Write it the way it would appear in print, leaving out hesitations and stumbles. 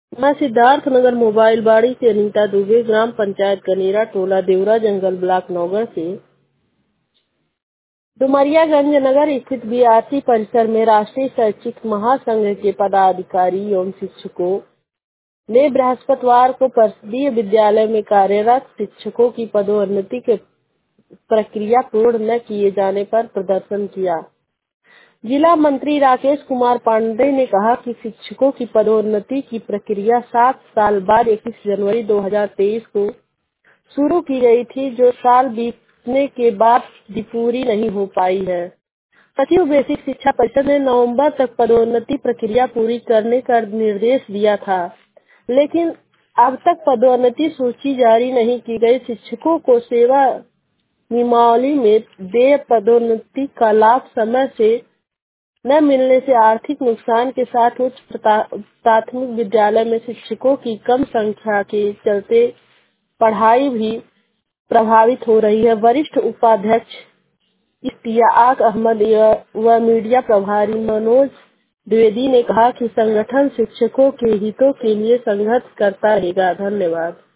मैं सिद्धार्थनगर मोबाइल बाड़ी से अनीता दुबे, ग्राम पंचायत कनेरा, टोला देवरा जंगल, ब्लॉक नौगढ़ से डुमरियागंज नगर स्थित बीआरसी परिसर में राष्ट्रीय शैक्षिक महासंघ के पदाधिकारी एवं शिक्षकों ने बृहस्पतिवार को परिषदीय विद्यालय में कार्यरत शिक्षकों की पदोन्नति की प्रक्रिया पूर्ण न किए जाने पर प्रदर्शन किया। जिला मंत्री राकेश कुमार पांडेय ने कहा कि शिक्षकों की पदोन्नति की प्रक्रिया 7 साल बाद 21 जनवरी 2023 को शुरू की गई थी, जो साल बीतने के बाद भी पूरी नहीं हो पाई है। सचिव बेसिक शिक्षा परिषद ने नवंबर तक पदोन्नति प्रक्रिया पूरी करने का निर्देश दिया था, लेकिन अब तक पदोन्नति सूची जारी नहीं की गई। शिक्षकों को सेवा नियमावली में देय पदोन्नति का लाभ समय से न मिलने से आर्थिक नुकसान के साथ उच्च प्राथमिक विद्यालय में शिक्षकों की कम संख्या के चलते पढ़ाई भी प्रभावित हो रही है। वरिष्ठ उपाध्यक्ष इश्तियाक अहमद व मीडिया प्रभारी मनोज द्विवेदी ने कहा कि संगठन शिक्षकों के हितों के लिए संघर्ष करता रहेगा। धन्यवाद।